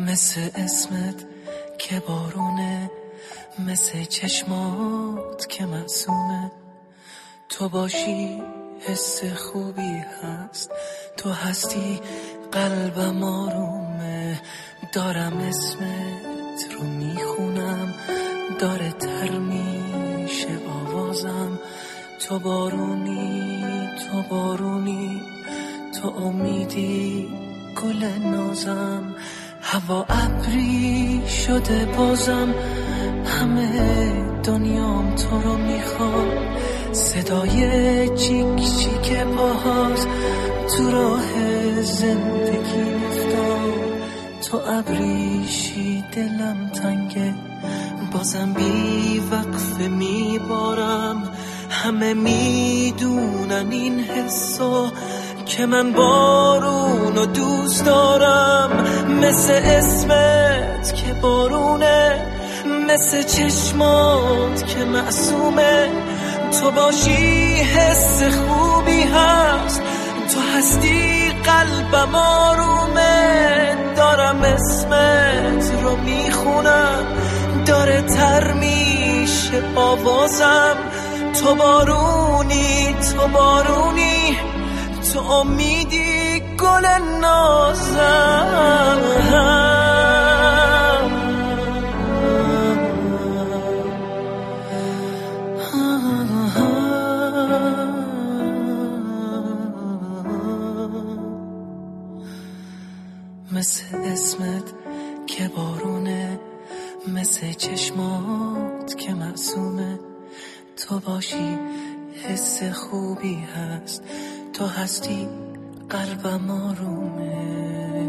مثل اسمت که بارونه، مثل چشمات که معصومه. تو باشی حس خوبی هست، تو هستی قلبم آرومه. دارم اسمت رو میخونم، داره تر میشه آوازم. تو بارونی، تو بارونی، تو امیدی گل نازم. هوا ابری شده بازم، همه دنیام تو رو میخواد. صدای چیک چیک پاهات تو راه زندگی افتاد. تو ابریشی دلم تنگه، بازم بی وقفه میبارم. همه میدونن این حسو که من بارونو دوست دارم. مثل اسمت که بارونه، مثل چشمات که معصومه. تو باشی حس خوبی هست، تو هستی قلبم آرومه. دارم اسمت رو میخونم، داره تر میشه آوازم. تو بارونی، تو بارونی، تو امیدی گل نازم. مثل اسمت که بارونه، مثل چشمات که معصومه. تو باشی حس خوبی هست، تو هستی قلبم آرومه.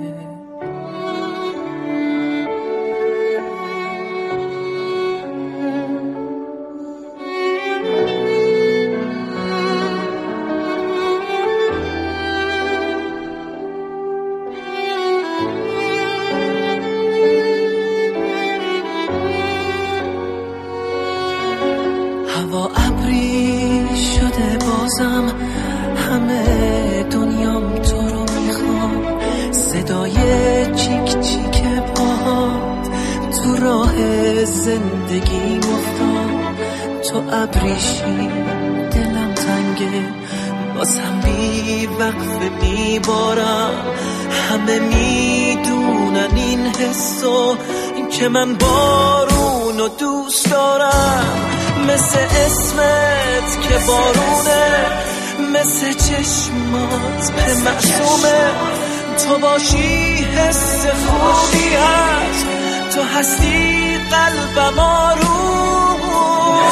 هوا ابری شده بازم، همه دنیام تو رو میخوام. صدای چیک چیک پاهات تو راه زندگی افتاد. تو ابریشی دلم تنگه، بازم بی وقفه میبارم. همه میدونن این حسو که من بارونو دوست دارم. مثل اسمت که بارونه، مثل چشمات که معصومه. تو باشی حس خوبی هست، تو هستی قلبم آرومه.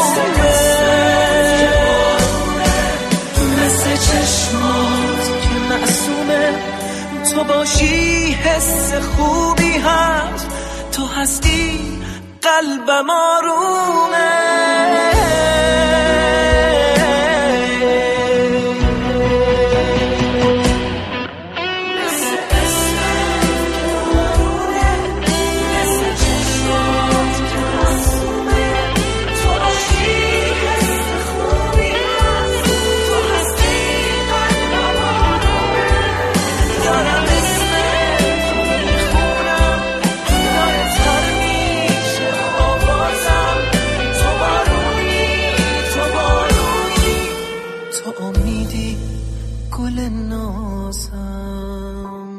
مثل چشمات که معصومه. تو باشی حس خوبی هست، تو هستی قلبم آرومه. تو امیدی گل نازم.